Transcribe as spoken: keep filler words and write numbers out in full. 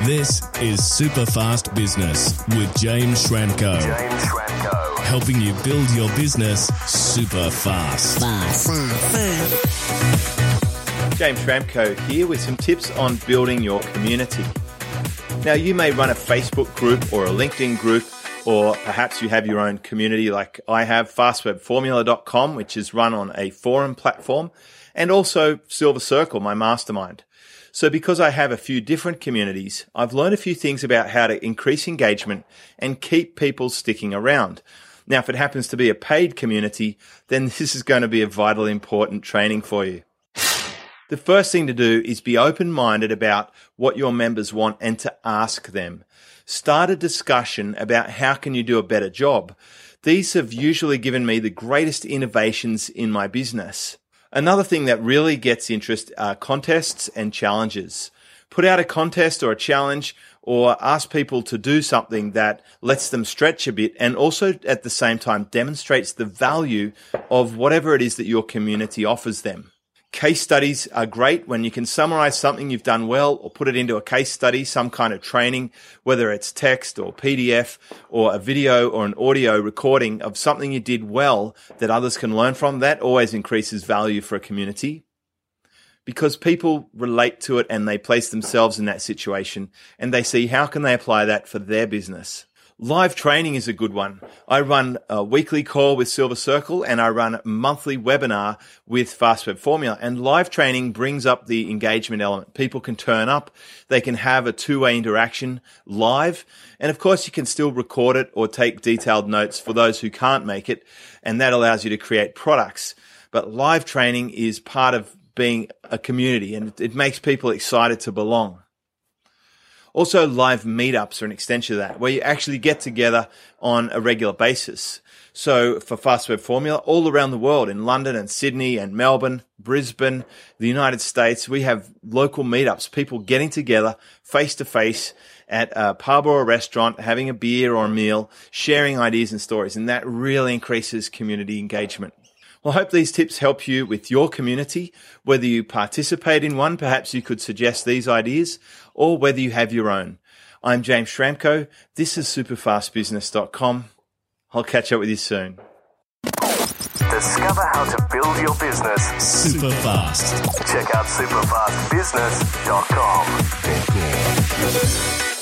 This is Superfast Business with James Schramko. James Schramko. Helping you build your business super fast. Fast. James Schramko here with some tips on building your community. Now, you may run a Facebook group or a LinkedIn group, or perhaps you have your own community like I have, fast web formula dot com, which is run on a forum platform, and also Silver Circle, my mastermind. So because I have a few different communities, I've learned a few things about how to increase engagement and keep people sticking around. Now, if it happens to be a paid community, then this is going to be a vitally important training for you. The first thing to do is be open-minded about what your members want and to ask them. Start a discussion about how can you do a better job. These have usually given me the greatest innovations in my business. Another thing that really gets interest are contests and challenges. Put out a contest or a challenge, or ask people to do something that lets them stretch a bit and also at the same time demonstrates the value of whatever it is that your community offers them. Case studies are great when you can summarize something you've done well or put it into a case study, some kind of training, whether it's text or P D F or a video or an audio recording of something you did well that others can learn from. That always increases value for a community because people relate to it and they place themselves in that situation and they see how can they apply that for their business. Live training is a good one. I run a weekly call with Silver Circle and I run a monthly webinar with Fast Web Formula, and live training brings up the engagement element. People can turn up, they can have a two-way interaction live, and of course you can still record it or take detailed notes for those who can't make it, and that allows you to create products. But live training is part of being a community and it makes people excited to belong. Also, live meetups are an extension of that, where you actually get together on a regular basis. So for Fast Web Formula, all around the world, in London and Sydney and Melbourne, Brisbane, the United States, we have local meetups, people getting together face-to-face at a pub or a restaurant, having a beer or a meal, sharing ideas and stories, and that really increases community engagement. Well, I hope these tips help you with your community, whether you participate in one, perhaps you could suggest these ideas, or whether you have your own. I'm James Schramko. This is superfast business dot com. I'll catch up with you soon. Discover how to build your business super fast. Check out superfast business dot com.